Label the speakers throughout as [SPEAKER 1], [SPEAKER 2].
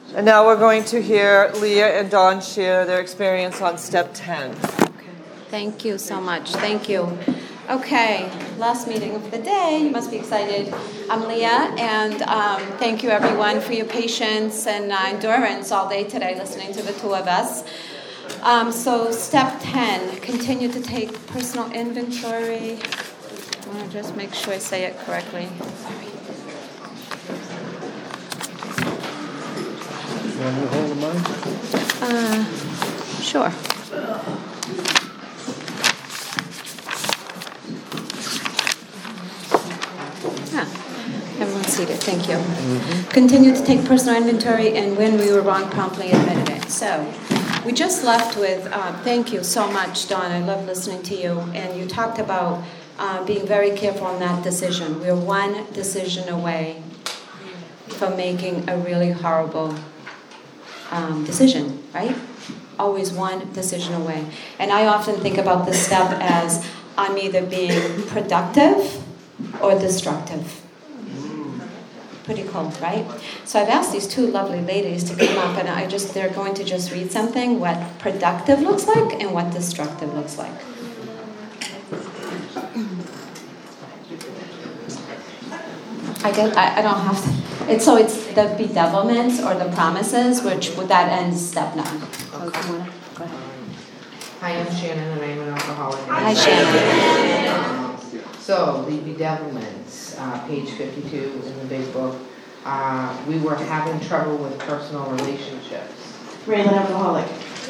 [SPEAKER 1] And now we're going to hear Leah and Dawn share their experience on step 10.
[SPEAKER 2] Okay. Thank you so much. Thank you. Okay, last meeting of the day. You must be excited. I'm Leah, and thank you everyone for your patience and endurance all day today listening to the two of us. So step 10, continue to take personal inventory. I want to just make sure I say it correctly. Sorry.
[SPEAKER 3] You want me to hold the mic?
[SPEAKER 2] Sure. Everyone's seated. Thank you. Mm-hmm. Continue to take personal inventory, and when we were wrong, promptly admitted it. So we just left with, thank you so much, Dawn. I love listening to you. And you talked about being very careful on that decision. We're one decision away from making a really horrible decision, right? Always one decision away. And I often think about this step as I'm either being productive or destructive. Pretty cool, right? So I've asked these two lovely ladies to come up, and they're going to just read something, what productive looks like and what destructive looks like. I don't have to. It's the bedevilments or the promises, that ends step 9. Okay. Go ahead.
[SPEAKER 4] Hi, I'm Shannon, and I'm an alcoholic.
[SPEAKER 2] Hi, Shannon.
[SPEAKER 4] So, the bedevilments, page 52 in the big book. We were having trouble with personal relationships.
[SPEAKER 5] Raylan, alcoholic.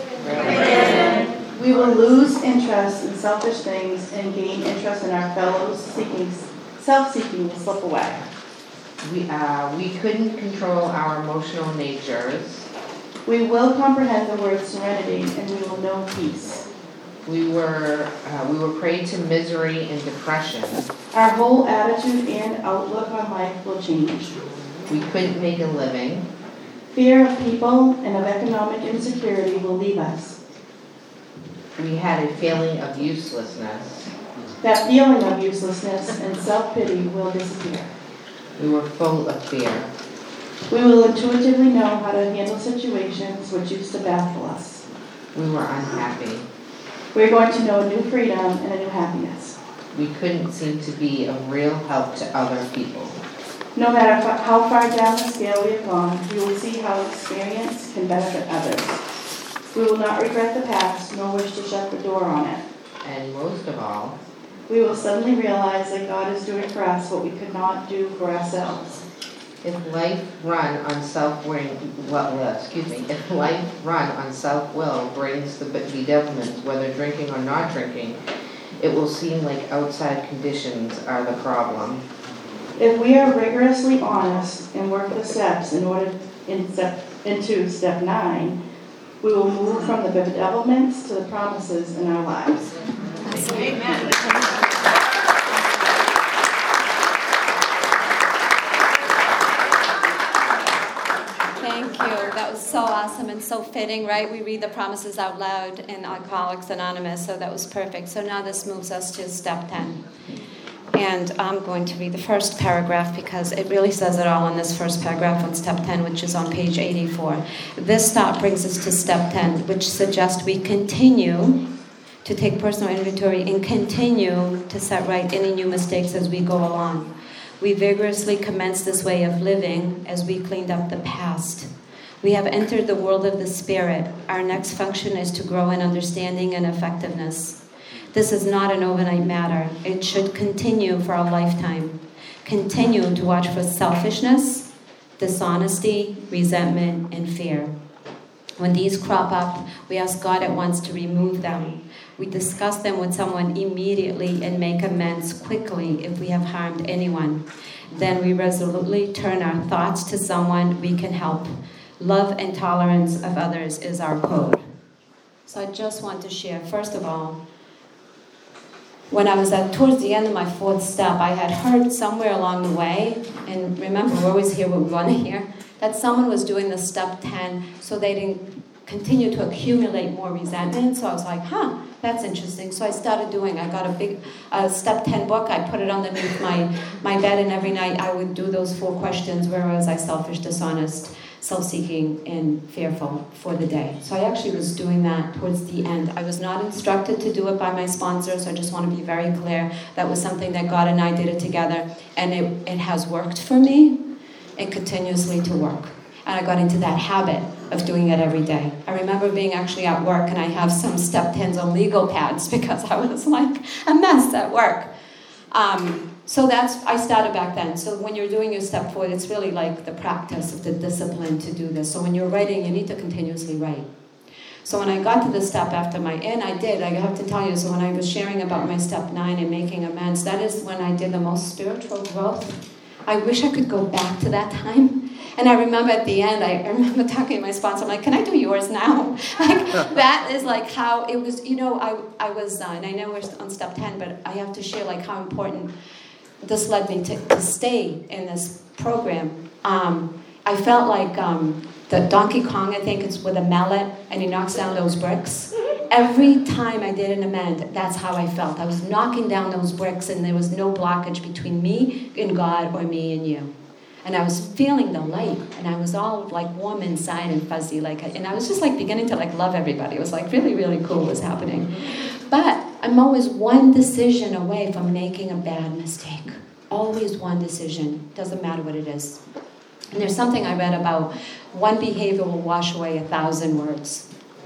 [SPEAKER 5] We will lose interest in selfish things and gain interest in our fellows. Self-seeking will slip away.
[SPEAKER 4] We couldn't control our emotional natures.
[SPEAKER 5] We will comprehend the word serenity, and we will know peace.
[SPEAKER 4] We were prey to misery and depression.
[SPEAKER 5] Our whole attitude and outlook on life will change.
[SPEAKER 4] We couldn't make a living.
[SPEAKER 5] Fear of people and of economic insecurity will leave us.
[SPEAKER 4] We had a feeling of uselessness.
[SPEAKER 5] That feeling of uselessness and self-pity will disappear.
[SPEAKER 4] We were full of fear.
[SPEAKER 5] We will intuitively know how to handle situations which used to baffle us.
[SPEAKER 4] We were unhappy.
[SPEAKER 5] We're going to know a new freedom and a new happiness.
[SPEAKER 4] We couldn't seem to be of real help to other people.
[SPEAKER 5] No matter how far down the scale we have gone, we will see how experience can benefit others. We will not regret the past, nor wish to shut the door on it.
[SPEAKER 4] And most of all,
[SPEAKER 5] we will suddenly realize that God is doing for us what we could not do for ourselves.
[SPEAKER 4] If life run on self-will brings the bedevilments, whether drinking or not drinking, it will seem like outside conditions are the problem.
[SPEAKER 5] If we are rigorously honest and work the steps into step 9, we will move from the bedevilments to the promises in our lives.
[SPEAKER 2] Amen. Thank you. That was so awesome and so fitting, right? We read the promises out loud in Alcoholics Anonymous, so that was perfect. So now this moves us to step 10. And I'm going to read the first paragraph because it really says it all in this first paragraph on step 10, which is on page 84. This stop brings us to step 10, which suggests we continue to take personal inventory and continue to set right any new mistakes as we go along. We vigorously commenced this way of living as we cleaned up the past. We have entered the world of the spirit. Our next function is to grow in understanding and effectiveness. This is not an overnight matter. It should continue for a lifetime. Continue to watch for selfishness, dishonesty, resentment, and fear. When these crop up, we ask God at once to remove them. We discuss them with someone immediately and make amends quickly if we have harmed anyone. Then we resolutely turn our thoughts to someone we can help. Love and tolerance of others is our code. So I just want to share, first of all, when I was towards the end of my 4th step, I had heard somewhere along the way, and remember, we always hear what we want to hear, that someone was doing the step 10 so they didn't continue to accumulate more resentment. So I was like, that's interesting. So I got a big step 10 book. I put it underneath my bed, and every night I would do those 4 questions. Where was I selfish, dishonest, self-seeking and fearful for the day. So I actually was doing that towards the end. I was not instructed to do it by my sponsor, so I just want to be very clear. That was something that God and I did it together, and it has worked for me and continuously to work. And I got into that habit of doing it every day. I remember being actually at work, and I have some step 10s on legal pads because I was like a mess at work. So I started back then. So when you're doing your step 4, it's really like the practice of the discipline to do this. So when you're writing, you need to continuously write. So when I got to the step after I have to tell you, so when I was sharing about my step 9 and making amends, that is when I did the most spiritual growth. I wish I could go back to that time. And I remember at the end, I remember talking to my sponsor, I'm like, can I do yours now? Like, that is like how it was, I was, and I know we're on step 10, but I have to share like how important this led me to stay in this program. I felt like the Donkey Kong, I think, is with a mallet, and he knocks down those bricks. Every time I did an amend, that's how I felt. I was knocking down those bricks, and there was no blockage between me and God or me and you. And I was feeling the light, and I was all like warm inside and fuzzy, and I was just like beginning to like love everybody. It was like really, really cool what was happening. But I'm always one decision away from making a bad mistake. Always one decision. Doesn't matter what it is. And there's something I read about one behavior will wash away 1,000 words.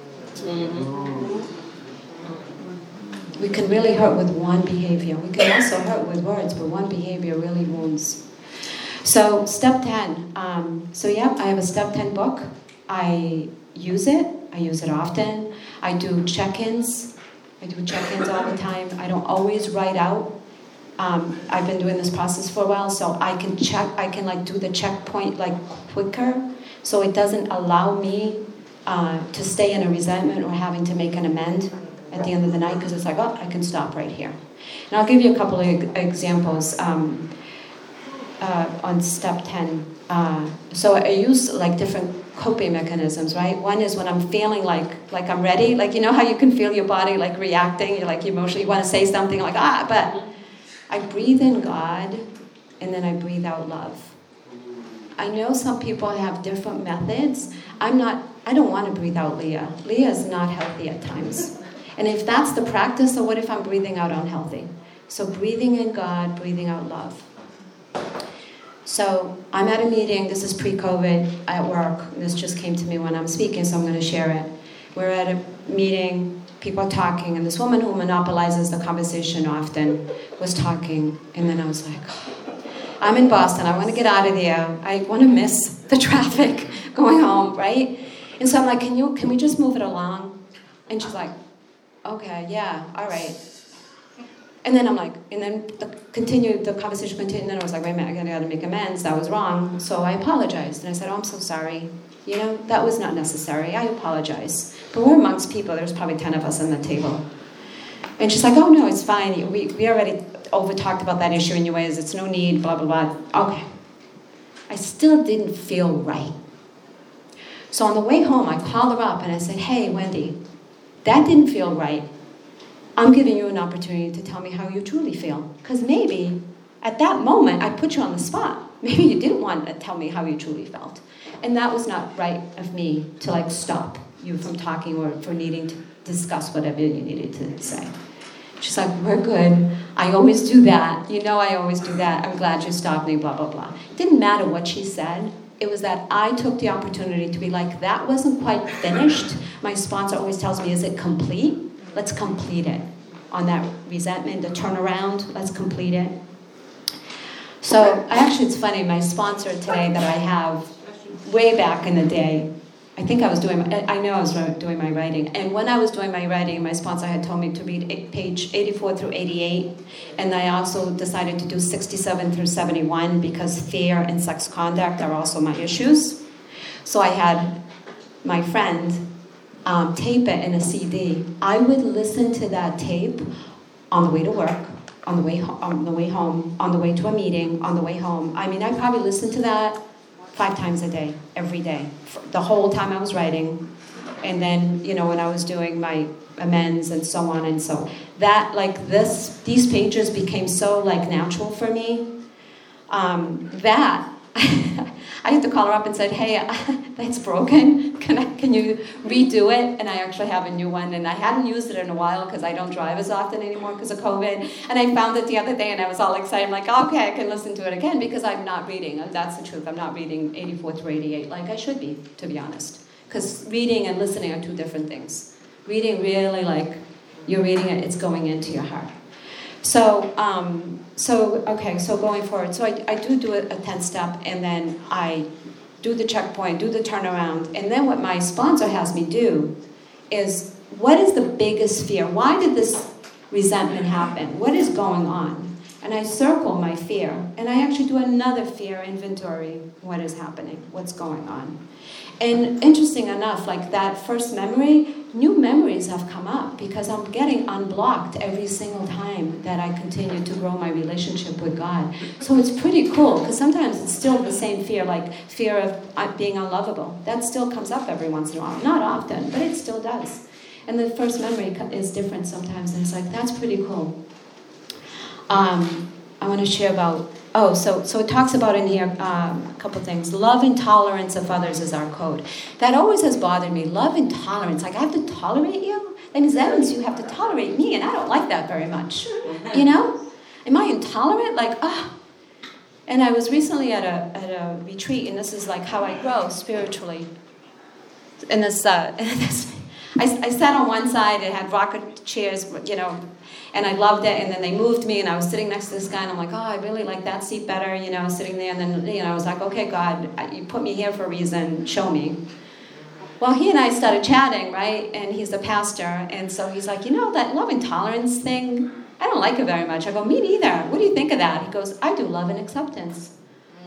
[SPEAKER 2] We can really hurt with one behavior. We can also hurt with words, but one behavior really wounds. So step 10. I have a step 10 book. I use it. I use it often. I do check-ins. I do check-ins all the time. I don't always write out. I've been doing this process for a while, so I can do the checkpoint like quicker, so it doesn't allow me to stay in a resentment or having to make an amend at the end of the night, because it's like, oh, I can stop right here. And I'll give you a couple of examples on step 10. So I use like different coping mechanisms, right? One is when I'm feeling like I'm ready, like you know how you can feel your body like reacting, you're like emotionally, you want to say something like, but I breathe in God, and then I breathe out love. I know some people have different methods. I don't want to breathe out Leah. Leah is not healthy at times. And if that's the practice, so what if I'm breathing out unhealthy? So breathing in God, breathing out love. So I'm at a meeting, this is pre-COVID at work. This just came to me when I'm speaking, so I'm going to share it. We're at a meeting, people are talking, and this woman who monopolizes the conversation often was talking, and then I was like, I'm in Boston, I want to get out of there, I want to miss the traffic going home, right? And so I'm like, can we just move it along? And she's like, okay, yeah, all right. And then I'm like, and then the conversation continued, and then I was like, wait a minute, I gotta make amends, that was wrong. So I apologized, and I said, oh, I'm so sorry. That was not necessary, I apologize. But we're amongst people, there's probably 10 of us on the table. And she's like, oh no, it's fine, we already over-talked about that issue anyways, it's no need, blah, blah, blah. Okay. I still didn't feel right. So on the way home, I called her up, and I said, hey, Wendy, that didn't feel right. I'm giving you an opportunity to tell me how you truly feel. Because maybe at that moment, I put you on the spot. Maybe you didn't want to tell me how you truly felt. And that was not right of me to stop you from talking or for needing to discuss whatever you needed to say. She's like, we're good. I always do that. I always do that. I'm glad you stopped me, blah, blah, blah. It didn't matter what she said. It was that I took the opportunity to be like, that wasn't quite finished. My sponsor always tells me, is it complete? Let's complete it. On that resentment, the turnaround, let's complete it. So actually, it's funny, my sponsor today that I have way back in the day, I know I was doing my writing. And when I was doing my writing, my sponsor had told me to read page 84 through 88. And I also decided to do 67 through 71 because fear and sex conduct are also my issues. So I had my friend tape it in a CD. I would listen to that tape on the way to work, on the way home, on the way to a meeting, on the way home. I probably listened to that 5 times a day, every day, the whole time I was writing. And then, when I was doing my amends and so on and so. That, these pages became so, natural for me, that I had to call her up and said, hey, that's broken. Can you redo it? And I actually have a new one. And I hadn't used it in a while because I don't drive as often anymore because of COVID. And I found it the other day and I was all excited. I'm like, okay, I can listen to it again because I'm not reading. That's the truth. I'm not reading 84 through 88 like I should be, to be honest. Because reading and listening are two different things. Reading really like you're reading it, it's going into your heart. So going forward, so I do a 10-step, and then I do the checkpoint, do the turnaround, and then what my sponsor has me do is, what is the biggest fear? Why did this resentment happen? What is going on? And I circle my fear, and I actually do another fear inventory. What is happening? What's going on? And interesting enough, like that first memory, new memories have come up because I'm getting unblocked every single time that I continue to grow my relationship with God. So it's pretty cool because sometimes it's still the same fear, like fear of being unlovable. That still comes up every once in a while. Not often, but it still does. And the first memory is different sometimes, and it's like, that's pretty cool. I want to share about, so it talks about in here a couple things. Love and tolerance of others is our code. That always has bothered me. Love and tolerance. Like, I have to tolerate you? That means you have to tolerate me, and I don't like that very much. You know? Am I intolerant? Like, And I was recently at a retreat, and this is like how I grow spiritually. And this, I sat on one side, it had rocket chairs, you know, and I loved it, and then they moved me, and I was sitting next to this guy, and I'm like, oh, I really like that seat better, you know, sitting there, and then, you know, I was like, okay, God, you put me here for a reason, show me. Well, he and I started chatting, right, and he's a pastor, and so he's like, you know, that love and tolerance thing, I don't like it very much. I go, me neither. What do you think of that? He goes, I do love and acceptance.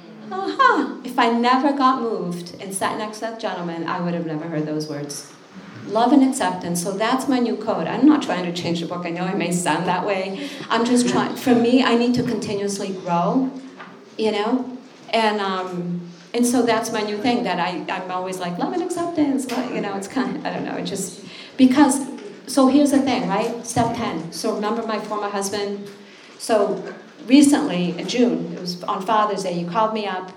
[SPEAKER 2] If I never got moved and sat next to that gentleman, I would have never heard those words. Love and acceptance. So that's my new code. I'm not trying to change the book. I know it may sound that way. I'm just trying. For me, I need to continuously grow, you know? And so that's my new thing, that I'm always like, love and acceptance. But, you know, it's kind of, I don't know, it just, because, so here's the thing, right? Step 10. So remember my former husband? So recently, in June, it was on Father's Day, he called me up.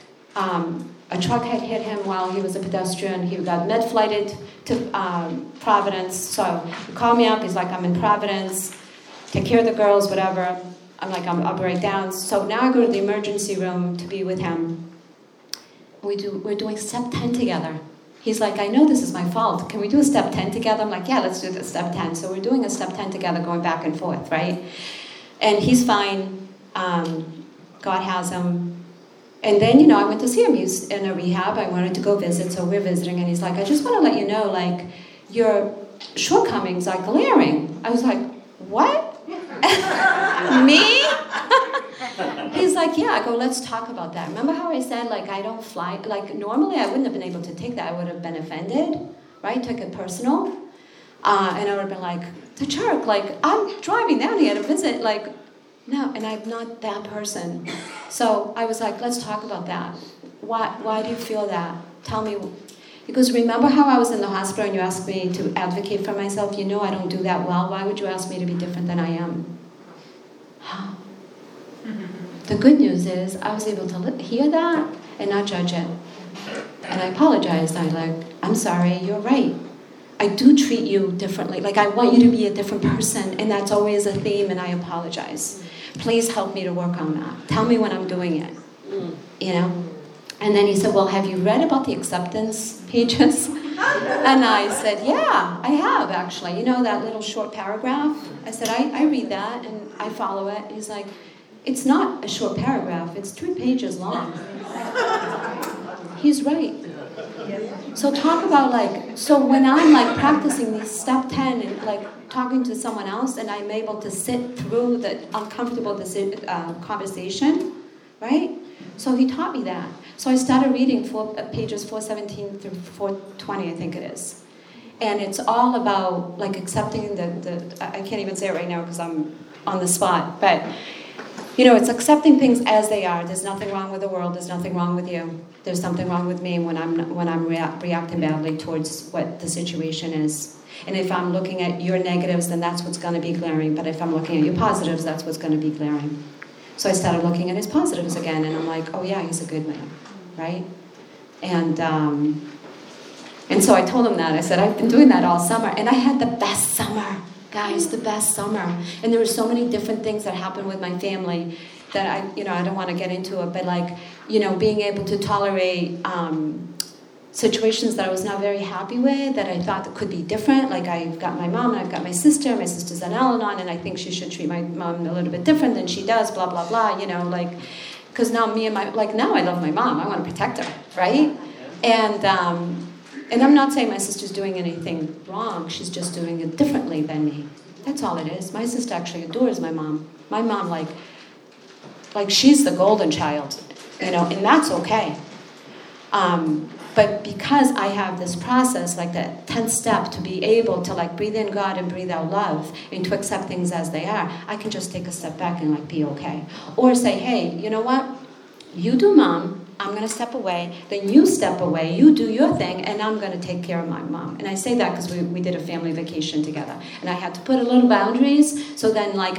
[SPEAKER 2] A truck had hit him while he was a pedestrian. He got med-flighted to Providence. So he called me up. He's like, I'm in Providence. Take care of the girls, whatever. I'm like, I'll be right down. So now I go to the emergency room to be with him. We're doing step 10 together. He's like, I know this is my fault. Can we do a step 10 together? I'm like, yeah, let's do the step 10. So we're doing a step 10 together, going back and forth, right? And he's fine. God has him. And then, you know, I went to see him. He's in a rehab. I wanted to go visit, so we're visiting. And he's like, I just want to let you know, like, your shortcomings are glaring. I was like, what? Me? He's like, yeah. I go, let's talk about that. Remember how I said, like, I don't fly? Like, normally I wouldn't have been able to take that. I would have been offended, right? Took it personal. And I would have been like, the jerk. Like, I'm driving down here to visit, like, no, and I'm not that person. So I was like, let's talk about that. Why do you feel that? Tell me. Because remember how I was in the hospital and you asked me to advocate for myself? You know I don't do that well. Why would you ask me to be different than I am? The good news is I was able to hear that and not judge it. And I apologized. I'm sorry, you're right. I do treat you differently. Like, I want you to be a different person, and that's always a theme, and I apologize. Please help me to work on that. Tell me when I'm doing it, you know? And then he said, well, have you read about the acceptance pages? And I said, yeah, I have, actually. You know that little short paragraph? I said, I read that, and I follow it. He's like, it's not a short paragraph. It's 3 pages long. He's right. So talk about, like, so when I'm, like, practicing these step 10 and, like, talking to someone else and I'm able to sit through the uncomfortable conversation, right? So he taught me that. So I started reading pages 417 through 420, I think it is. And it's all about, like, accepting I can't even say it right now because I'm on the spot, but, you know, it's accepting things as they are. There's nothing wrong with the world. There's nothing wrong with you. There's something wrong with me when I'm reacting badly towards what the situation is. And if I'm looking at your negatives, then that's what's going to be glaring. But if I'm looking at your positives, that's what's going to be glaring. So I started looking at his positives again, and I'm like, oh yeah, he's a good man. right? And so I told him that. I said, I've been doing that all summer. And I had the best summer, guys, the best summer. And there were so many different things that happened with my family that I don't want to get into it, but like, being able to tolerate situations that I was not very happy with, that I thought that could be different. Like I've got my mom and I've got my sister. My sister's an Al-Anon, and I think she should treat my mom a little bit different than she does, blah, blah, blah, because now now I love my mom. I want to protect her, right? And I'm not saying my sister's doing anything wrong. She's just doing it differently than me. That's all it is. My sister actually adores my mom. My mom, like she's the golden child, and that's okay. But because I have this process, like the 10th step, to be able to like breathe in God and breathe out love and to accept things as they are, I can just take a step back and like be okay. Or say, hey, you know what? You do mom, I'm going to step away, then you step away, you do your thing, and I'm going to take care of my mom. And I say that because we did a family vacation together. And I had to put a little boundaries, so then like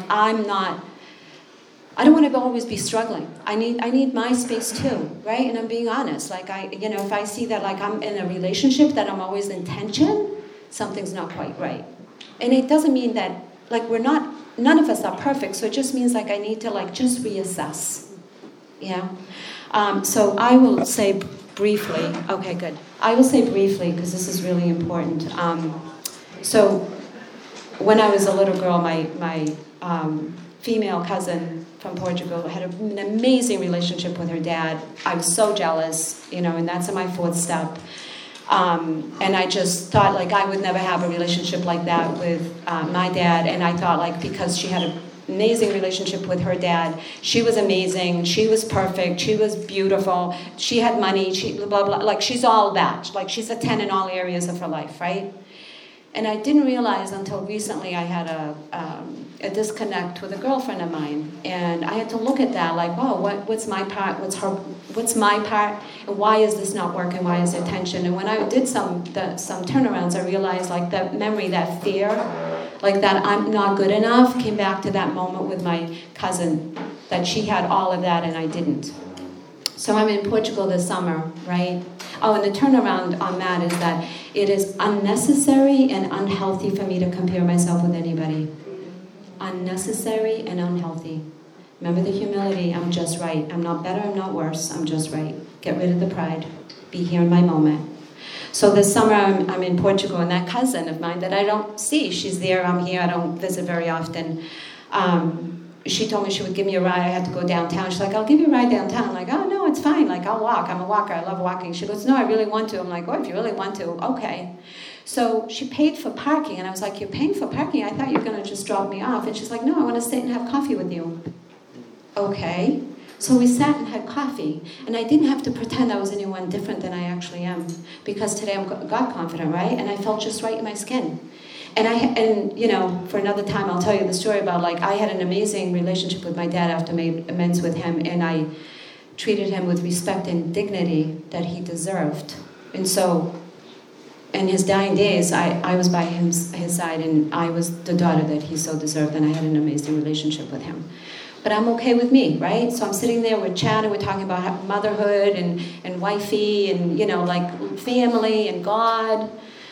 [SPEAKER 2] I don't want to always be struggling. I need my space too, right? And I'm being honest. Like if I see that like I'm in a relationship that I'm always in tension, something's not quite right. And it doesn't mean that like none of us are perfect. So it just means like I need to like just reassess. Yeah. So I will say briefly. Okay, good. I will say briefly because this is really important. So when I was a little girl, my female cousin from Portugal had an amazing relationship with her dad. I was so jealous, and that's in my 4th step. And I just thought like I would never have a relationship like that with my dad. And I thought like because she had an amazing relationship with her dad, she was amazing, she was perfect, she was beautiful, she had money, she blah, blah, blah. Like she's all that. Like she's a 10 in all areas of her life, right? And I didn't realize until recently I had a disconnect with a girlfriend of mine, and I had to look at that like, oh, what's my part? What's my part? And why is this not working? Why is there tension? And when I did some turnarounds, I realized like that memory, that fear, like that I'm not good enough, came back to that moment with my cousin, that she had all of that and I didn't. So I'm in Portugal this summer, right? Oh, and the turnaround on that is that it is unnecessary and unhealthy for me to compare myself with anybody. Unnecessary and unhealthy. Remember the humility, I'm just right. I'm not better, I'm not worse, I'm just right. Get rid of the pride. Be here in my moment. So this summer I'm in Portugal, and that cousin of mine that I don't see, she's there, I'm here, I don't visit very often. She told me she would give me a ride. I had to go downtown. She's like, I'll give you a ride downtown. I'm like, oh, no, it's fine. Like, I'll walk. I'm a walker. I love walking. She goes, no, I really want to. I'm like, oh, if you really want to, okay. So she paid for parking. And I was like, you're paying for parking? I thought you were going to just drop me off. And she's like, no, I want to sit and have coffee with you. Okay. So we sat and had coffee. And I didn't have to pretend I was anyone different than I actually am. Because today I'm God confident, right? And I felt just right in my skin. And for another time, I'll tell you the story about, like, I had an amazing relationship with my dad after I made amends with him, and I treated him with respect and dignity that he deserved. And so, in his dying days, I was by his side, and I was the daughter that he so deserved, and I had an amazing relationship with him. But I'm okay with me, right? So I'm sitting there, we're chatting, we're talking about motherhood and wifey and, like family and God.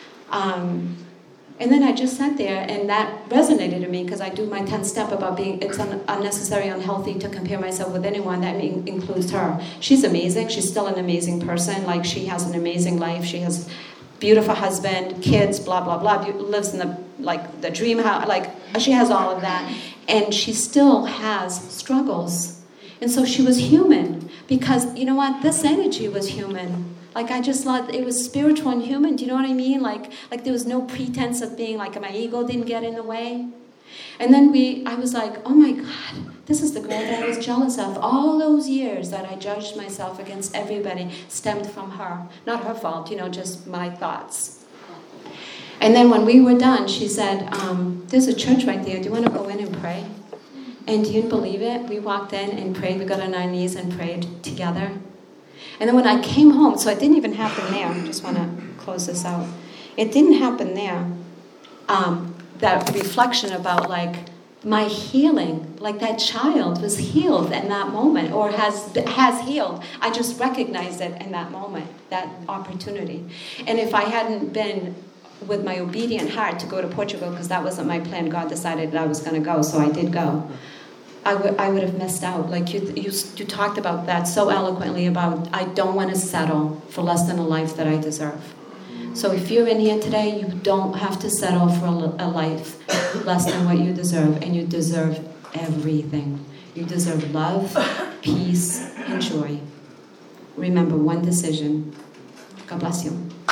[SPEAKER 2] And then I just sat there, and that resonated to me because I do my 10th step about it's unnecessary, unhealthy to compare myself with anyone. That includes her. She's amazing. She's still an amazing person. Like, she has an amazing life. She has a beautiful husband, kids, blah, blah, blah. Lives in the dream house. Like, she has all of that. And she still has struggles. And so she was human because, you know what? This energy was human. Like, I just thought it was spiritual and human. Do you know what I mean? Like there was no pretense of being, like, my ego didn't get in the way. And then I was like, oh my God, this is the girl that I was jealous of. All those years that I judged myself against everybody stemmed from her. Not her fault, just my thoughts. And then when we were done, she said, there's a church right there. Do you want to go in and pray? And do you believe it? We walked in and prayed. We got on our knees and prayed together. And then when I came home, so it didn't even happen there. I just want to close this out. It didn't happen there. That reflection about, like, my healing, like that child was healed in that moment, or has healed. I just recognized it in that moment, that opportunity. And if I hadn't been with my obedient heart to go to Portugal, because that wasn't my plan, God decided that I was going to go, so I did go. I would have missed out. Like you talked about that so eloquently, about I don't want to settle for less than a life that I deserve. So if you're in here today, you don't have to settle for a life less than what you deserve, and you deserve everything. You deserve love, peace, and joy. Remember, one decision. God bless you.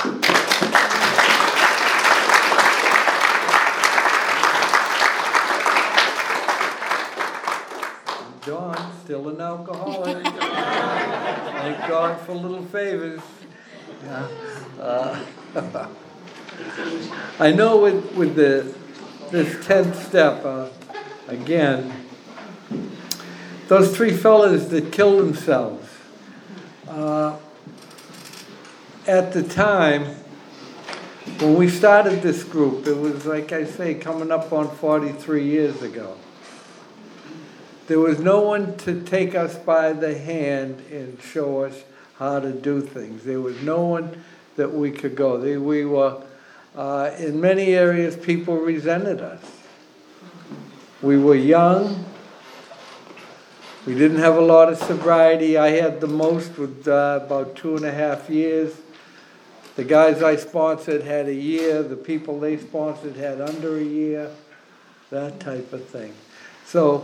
[SPEAKER 3] John, still an alcoholic. Thank God for little favors. Yeah. I know with this 10th step, again, those three fellas that killed themselves, at the time, when we started this group, it was, like I say, coming up on 43 years ago. There was no one to take us by the hand and show us how to do things. There was no one that we could go. We were, in many areas, people resented us. We were young. We didn't have a lot of sobriety. I had the most with about 2.5 years. The guys I sponsored had a year. The people they sponsored had under a year. That type of thing. So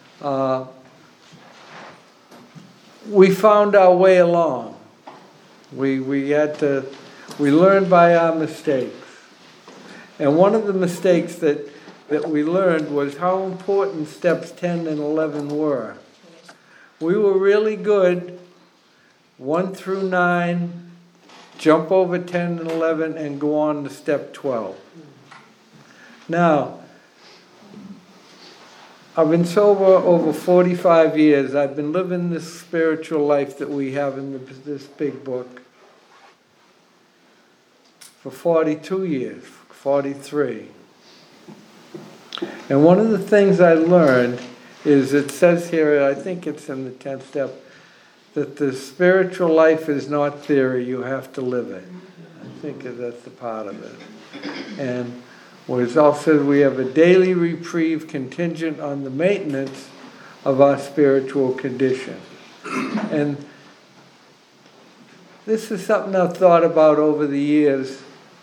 [SPEAKER 3] we found our way along. We learned by our mistakes. And one of the mistakes that we learned was how important steps 10 and 11 were. We were really good, 1 through 9, jump over 10 and 11, and go on to step 12. Now, I've been sober over 45 years. I've been living this spiritual life that we have in this big book for 42 years, 43. And one of the things I learned is, it says here, I think it's in the 10th step, that the spiritual life is not theory, you have to live it. I think that's the part of it. And where it's also said, we have a daily reprieve contingent on the maintenance of our spiritual condition. And this is something I've thought about over the years,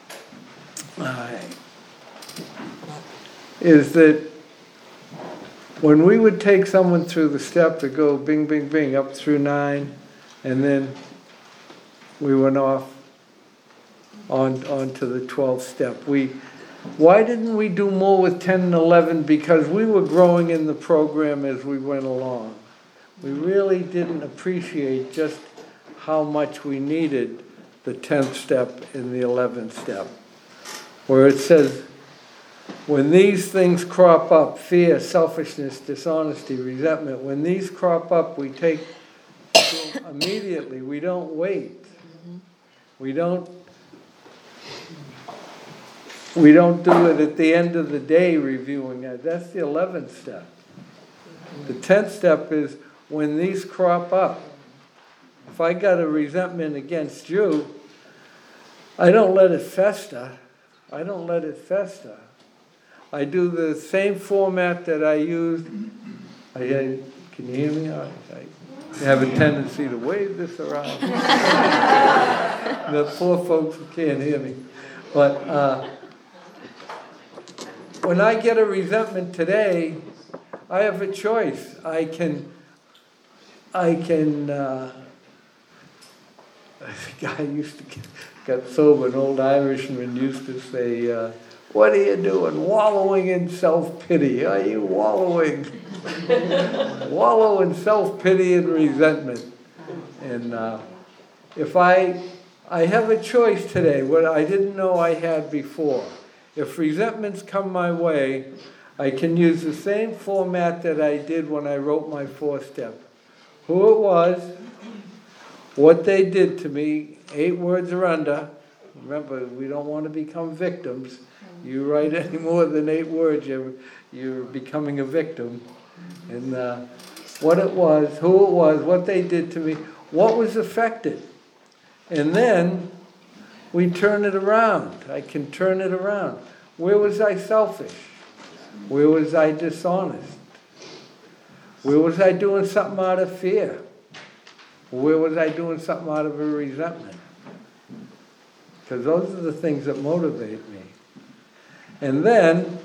[SPEAKER 3] is that when we would take someone through the step to go bing, bing, bing, up through 9, and then we went off on to the 12th step. Why didn't we do more with 10 and 11? Because we were growing in the program as we went along. We really didn't appreciate just how much we needed the 10th step and the 11th step, where it says, when these things crop up, fear, selfishness, dishonesty, resentment, when these crop up, we take them immediately. We don't wait. We don't do it at the end of the day reviewing it. That's the 11th step. The 10th step is when these crop up. If I got a resentment against you, I don't let it fester. I don't let it fester. I do the same format that I used. Can you hear me? I have a tendency to wave this around. The poor folks who can't hear me. But when I get a resentment today, I have a choice. I can. A guy used to get sober, an old Irishman used to say, what are you doing? Wallowing in self-pity. Are you wallowing? Wallow in self-pity and resentment. And if I have a choice today, what I didn't know I had before. If resentments come my way, I can use the same format that I did when I wrote my 4th step. Who it was, what they did to me, 8 words or under, Remember, we don't want to become victims. You write any more than 8 words, you're becoming a victim. And what it was, who it was, what they did to me, what was affected. And then we turn it around. I can turn it around. Where was I selfish? Where was I dishonest? Where was I doing something out of fear? Where was I doing something out of a resentment? Because those are the things that motivate me. And then,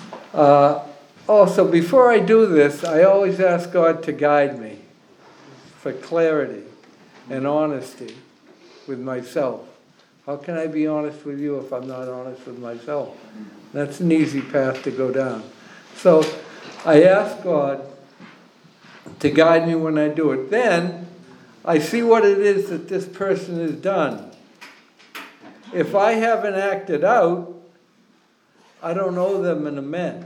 [SPEAKER 3] also, before I do this, I always ask God to guide me for clarity and honesty with myself. How can I be honest with you if I'm not honest with myself? That's an easy path to go down. So I ask God to guide me when I do it. Then I see what it is that this person has done. If I haven't acted out, I don't owe them an amend.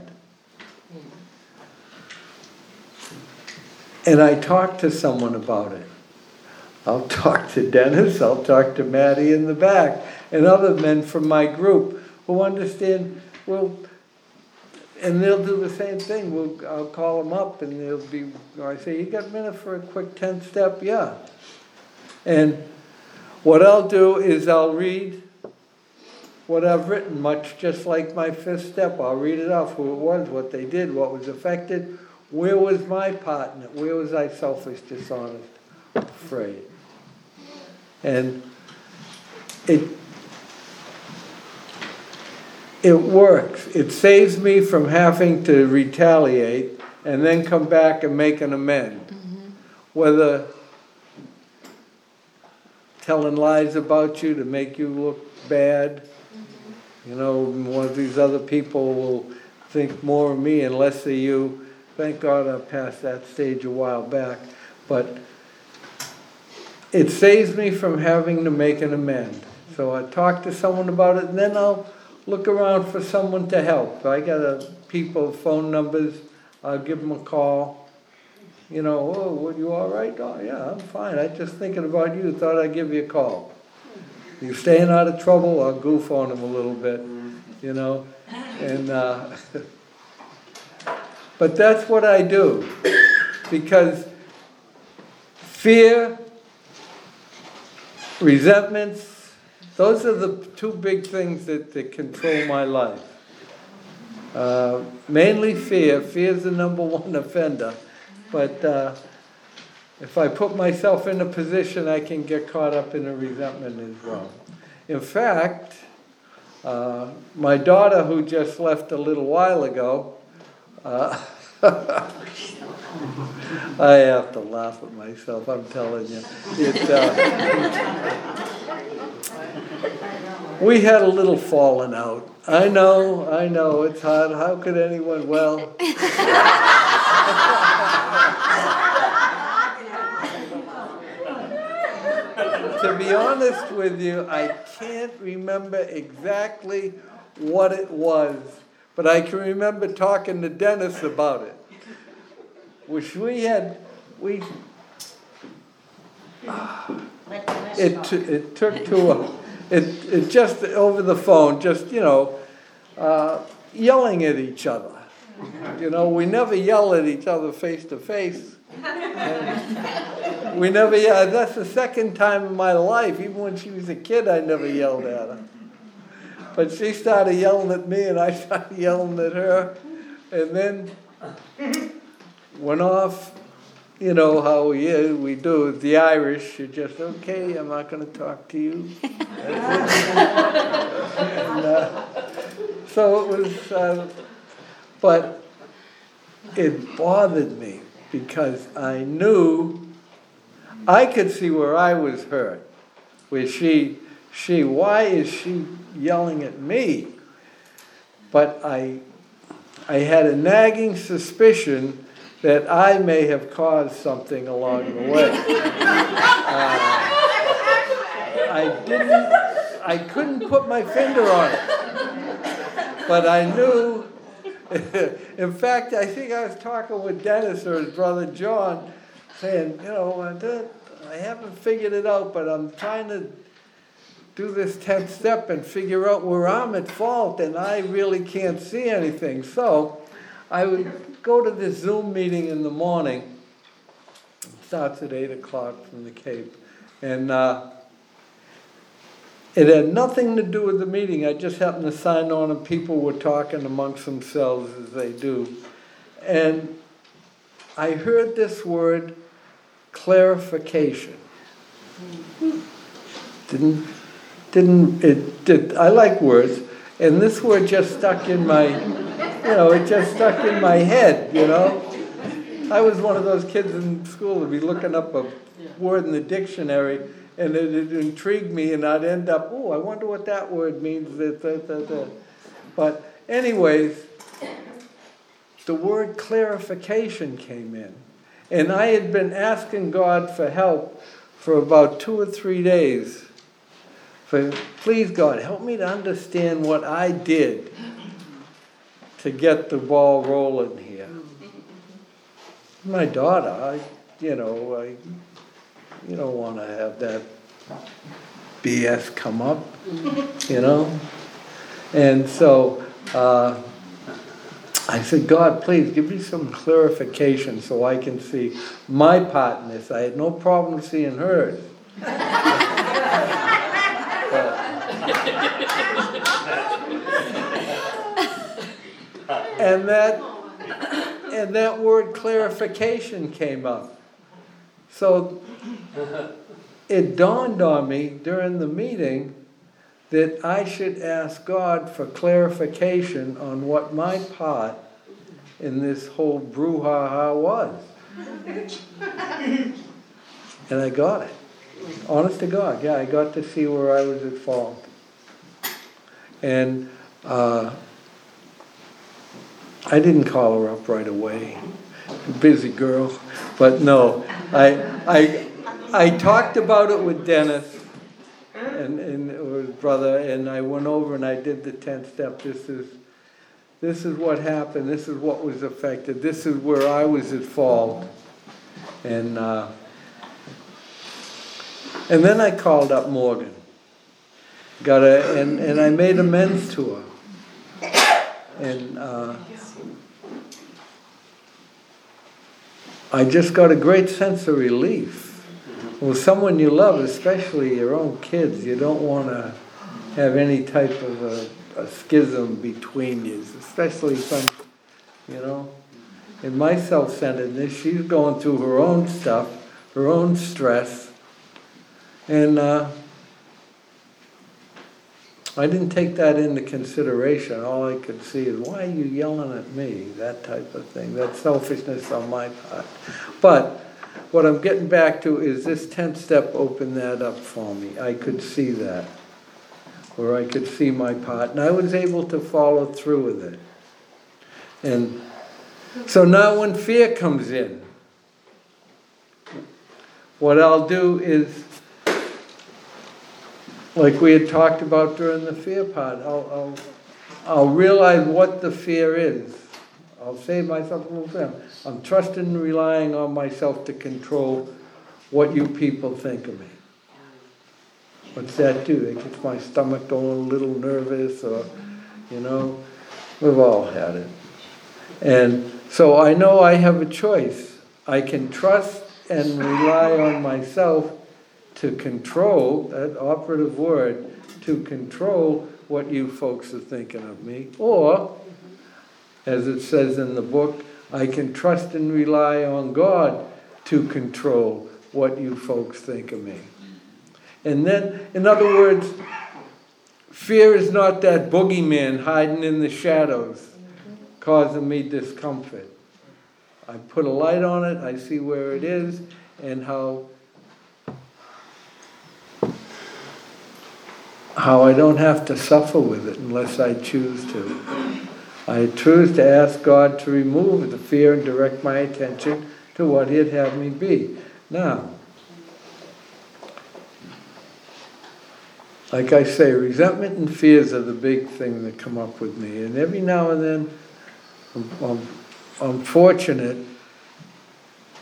[SPEAKER 3] And I talk to someone about it. I'll talk to Dennis, I'll talk to Maddie in the back, and other men from my group who understand, well, and they'll do the same thing. I'll call them up and they'll be, I say, you got a minute for a quick 10-step? Yeah. And what I'll do is I'll read what I've written, much just like my 5th step. I'll read it off, who it was, what they did, what was affected, where was my part in it, where was I selfish, dishonest, afraid. And it works. It saves me from having to retaliate and then come back and make an amend. Whether telling lies about you to make you look bad, one of these other people will think more of me and less of you. Thank God I passed that stage a while back. But it saves me from having to make an amend. So I talk to someone about it, and then I'll look around for someone to help. I got people's phone numbers. I'll give them a call. Oh, were you all right? Oh, yeah, I'm fine. I'm just thinking about you. Thought I'd give you a call. You staying out of trouble? I'll goof on them a little bit, And but that's what I do, because fear, resentments, those are the 2 big things that control my life. Mainly fear. Fear is the number 1 offender. But if I put myself in a position, I can get caught up in a resentment as well. In fact, my daughter, who just left a little while ago, I have to laugh at myself, I'm telling you. We had a little falling out. I know, it's hard. How could anyone, to be honest with you, I can't remember exactly what it was, but I can remember talking to Dennis about it. Which it took to it just over the phone, just yelling at each other. We never yell at each other face to face. We never yelled. That's the second time in my life. Even when she was a kid, I never yelled at her. But she started yelling at me, and I started yelling at her, and then went off. You know how we do. The Irish, you're just, okay, I'm not going to talk to you. So it was, but it bothered me because I knew, I could see where I was hurt. Where why is she yelling at me? But I had a nagging suspicion that I may have caused something along the way. I couldn't put my finger on it, but I knew. In fact, I think I was talking with Dennis or his brother John, saying, I haven't figured it out, but I'm trying to do this 10th step and figure out where I'm at fault and I really can't see anything. So I would go to this Zoom meeting in the morning. It starts at 8 o'clock from the Cape. And it had nothing to do with the meeting. I just happened to sign on and people were talking amongst themselves as they do. And I heard this word, clarification. I like words, and this word just stuck in my, it just stuck in my head, I was one of those kids in school who'd be looking up a word in the dictionary, and it intrigued me, and I'd end up, I wonder what that word means. But anyways, the word clarification came in. And I had been asking God for help for about 2 or 3 days. Please, God, help me to understand what I did to get the ball rolling here. My daughter, you don't want to have that BS come up, And so I said, God, please give me some clarification so I can see my part in this. I had no problem seeing hers. And that word clarification came up. So it dawned on me during the meeting that I should ask God for clarification on what my part in this whole brouhaha was. And I got it. Honest to God, I got to see where I was at fault. And I didn't call her up right away. Busy girl. But no, I talked about it with Dennis and his brother, and I went over and I did the 10th step. This is what happened. This is what was affected. This is where I was at fault. And then I called up Morgan. And I made amends to her. And I just got a great sense of relief. With someone you love, especially your own kids, you don't want to have any type of a schism between you, especially some, in my self-centeredness, she's going through her own stuff, her own stress, and I didn't take that into consideration. All I could see is, why are you yelling at me? That type of thing, that selfishness on my part. But what I'm getting back to is this 10th step opened that up for me. I could see that, where I could see my part, and I was able to follow through with it. And so now when fear comes in, what I'll do is, like we had talked about during the fear part, I'll realize what the fear is. I'll say to myself, I'm trusting and relying on myself to control what you people think of me. What's that do? It gets my stomach going a little nervous, or, we've all had it. And so I know I have a choice. I can trust and rely on myself to control, that operative word, to control what you folks are thinking of me. Or, as it says in the book, I can trust and rely on God to control what you folks think of me. And then, in other words, fear is not that boogeyman hiding in the shadows, causing me discomfort. I put a light on it, I see where it is, and how I don't have to suffer with it unless I choose to. I choose to ask God to remove the fear and direct my attention to what He'd have me be. Now, like I say, resentment and fears are the big thing that come up with me. And every now and then, I'm fortunate,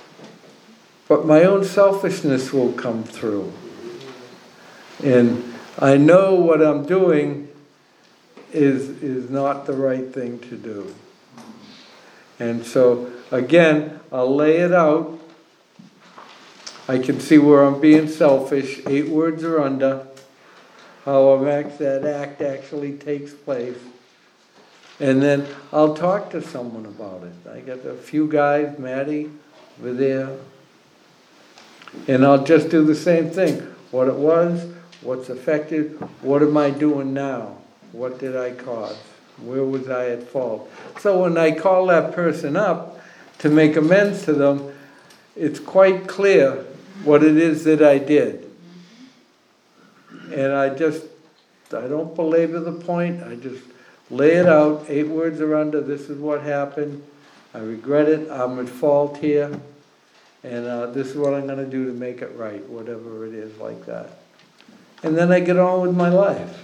[SPEAKER 3] but my own selfishness will come through. And I know what I'm doing is not the right thing to do. And so, again, I'll lay it out. I can see where I'm being selfish, 8 words or under, how that act actually takes place. And then I'll talk to someone about it. I got a few guys, Maddie, over there. And I'll just do the same thing. What it was, what's affected, what am I doing now? What did I cause? Where was I at fault? So when I call that person up to make amends to them, it's quite clear what it is that I did. And I don't belabor the point. I just lay it out. 8 words are under. This is what happened. I regret it. I'm at fault here. And this is what I'm going to do to make it right, whatever it is like that. And then I get on with my life.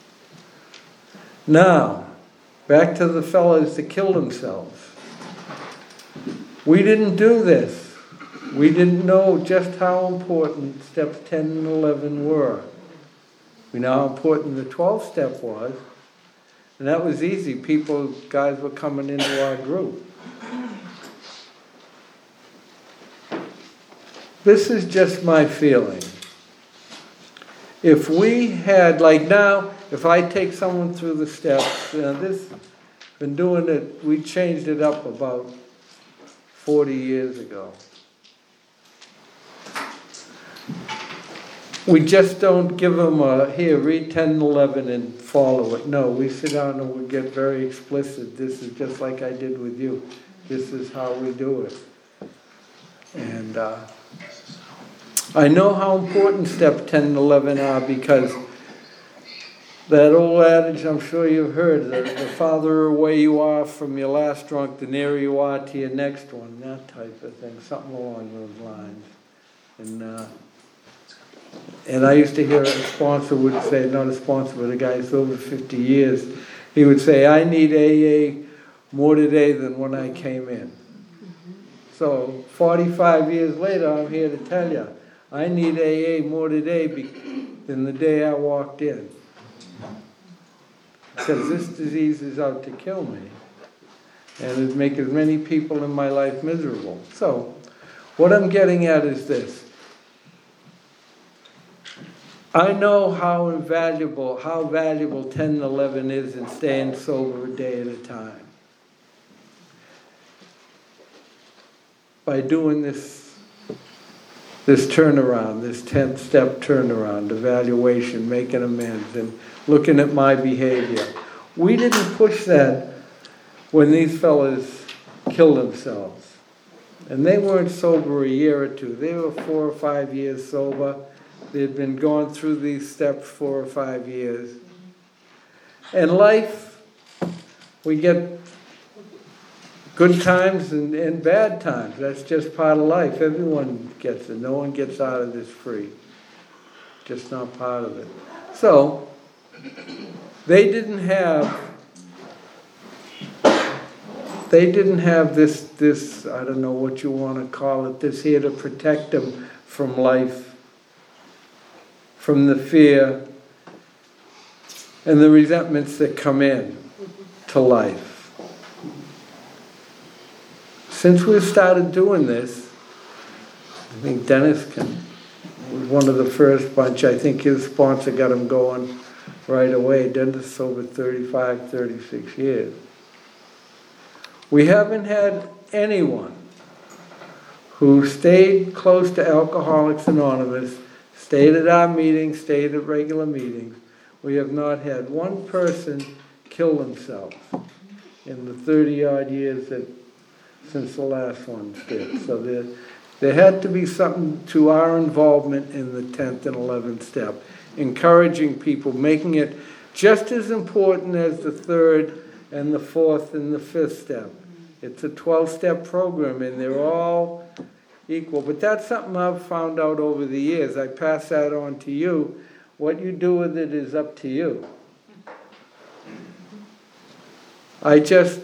[SPEAKER 3] Now, back to the fellows that killed themselves. We didn't do this. We didn't know just how important steps 10 and 11 were. We know how important the 12th step was. And that was easy. Guys were coming into our group. This is just my feeling. If we had, like now, if I take someone through the steps, been doing it, we changed it up about 40 years ago. We just don't give them here, read 10 and 11 and follow it. No, we sit down and we get very explicit. This is just like I did with you. This is how we do it. And I know how important step 10 and 11 are because that old adage, I'm sure you've heard, the farther away you are from your last drunk, the nearer you are to your next one, that type of thing, something along those lines. And I used to hear a sponsor would say, not a sponsor, but a guy who's over 50 years, he would say, I need AA more today than when I came in. So 45 years later, I'm here to tell you, I need AA more today than the day I walked in. Because this disease is out to kill me. And it'd make as many people in my life miserable. So, what I'm getting at is this. I know how valuable 10 and 11 is in staying sober a day at a time. By doing this turnaround, this 10th step turnaround, evaluation, making amends, and looking at my behavior. We didn't push that when these fellas killed themselves. And they weren't sober a year or two. They were 4 or 5 years sober. They'd been going through these steps 4 or 5 years. And life, we get good times and bad times. That's just part of life. Everyone gets it. No one gets out of this free. Just not part of it. So, they didn't have this, I don't know what you want to call it, this here to protect them from life, from the fear and the resentments that come in to life. Since we've started doing this, I think Dennis was one of the first bunch. I think his sponsor got him going right away. Dennis is over 35, 36 years. We haven't had anyone who stayed close to Alcoholics Anonymous, stayed at our meetings, stayed at regular meetings. We have not had one person kill themselves in the 30-odd years since the last one did. So there had to be something to our involvement in the 10th and 11th step, encouraging people, making it just as important as the 3rd and the 4th and the 5th step. It's a 12-step program, and they're all equal. But that's something I've found out over the years. I pass that on to you. What you do with it is up to you. I just,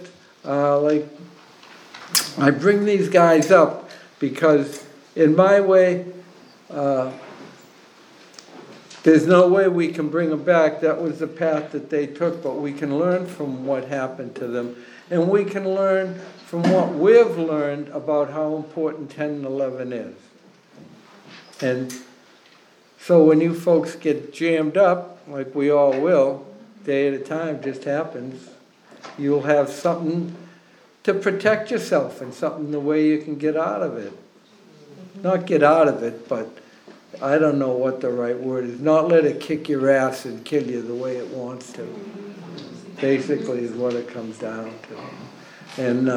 [SPEAKER 3] I bring these guys up because in my way, there's no way we can bring them back. That was the path that they took, but we can learn from what happened to them. And we can learn from what we've learned about how important 10 and 11 is. And so when you folks get jammed up, like we all will, day at a time, just happens, you'll have something to protect yourself and something the way you can get out of it. Not get out of it, but I don't know what the right word is. Not let it kick your ass and kill you the way it wants to. Basically is what it comes down to. And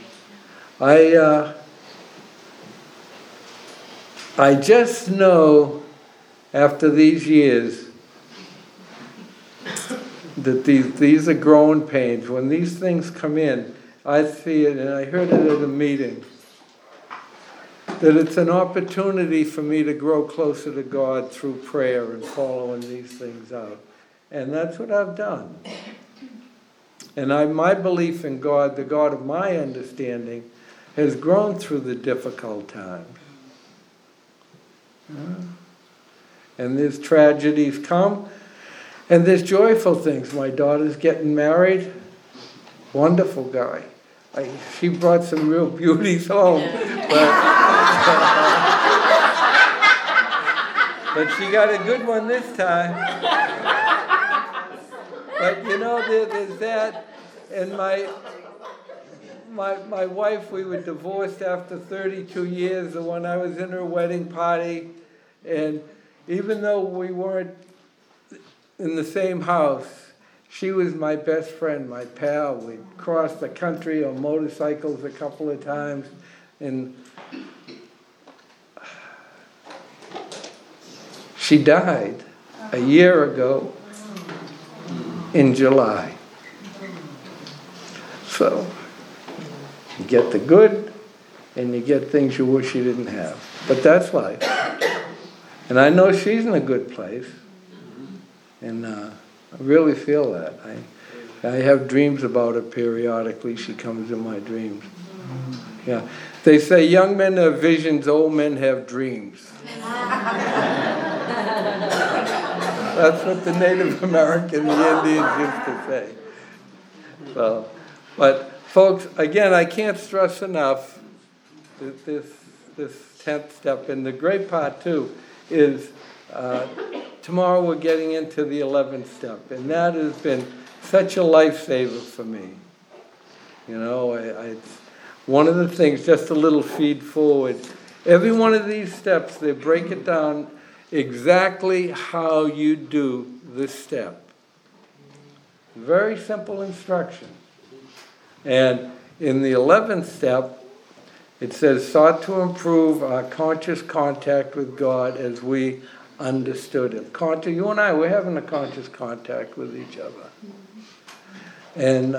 [SPEAKER 3] I just know after these years that these are growing pains. When these things come in, I see it, and I heard it at a meeting, that it's an opportunity for me to grow closer to God through prayer and following these things out. And that's what I've done. And my belief in God, the God of my understanding, has grown through the difficult times. And there's tragedies come, and there's joyful things. My daughter's getting married. Wonderful guy. She brought some real beauties home. But she got a good one this time. But there's that. And my wife, we were divorced after 32 years, and when I was in her wedding party, and even though we weren't in the same house, she was my best friend, my pal. We'd crossed the country on motorcycles a couple of times, and she died a year ago in July. So, you get the good, and you get things you wish you didn't have. But that's life. And I know she's in a good place. And I really feel that. I have dreams about her periodically. She comes in my dreams. Yeah. They say young men have visions, old men have dreams. That's what the Native American, the Indians used to say. So, but folks, again, I can't stress enough that this 10th step, and the great part too is tomorrow we're getting into the 11th step, and that has been such a lifesaver for me. It's one of the things, just a little feed forward. Every one of these steps, they break it down exactly how you do this step. Very simple instruction. And in the 11th step, it says, sought to improve our conscious contact with God as we understood Him. You and I, we're having a conscious contact with each other. And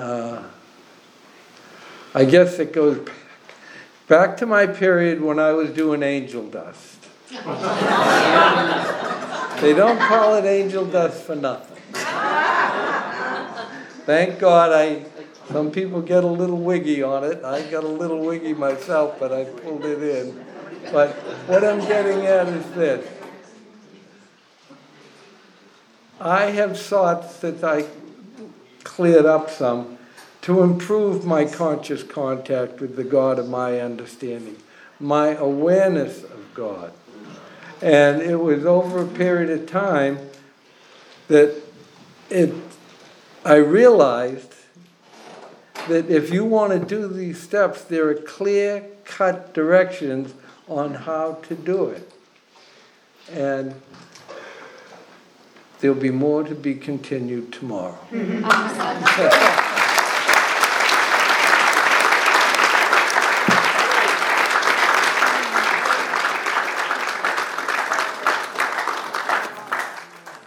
[SPEAKER 3] I guess it goes back to my period when I was doing angel dust. They don't call it angel dust for nothing. Thank God some people get a little wiggy on it. I got a little wiggy myself, but I pulled it in. But what I'm getting at is this. I have sought, since I cleared up some, to improve my conscious contact with the God of my understanding, my awareness of God. And it was over a period of time that I realized that if you want to do these steps, there are clear-cut directions on how to do it. And there'll be more to be continued tomorrow.
[SPEAKER 2] Awesome.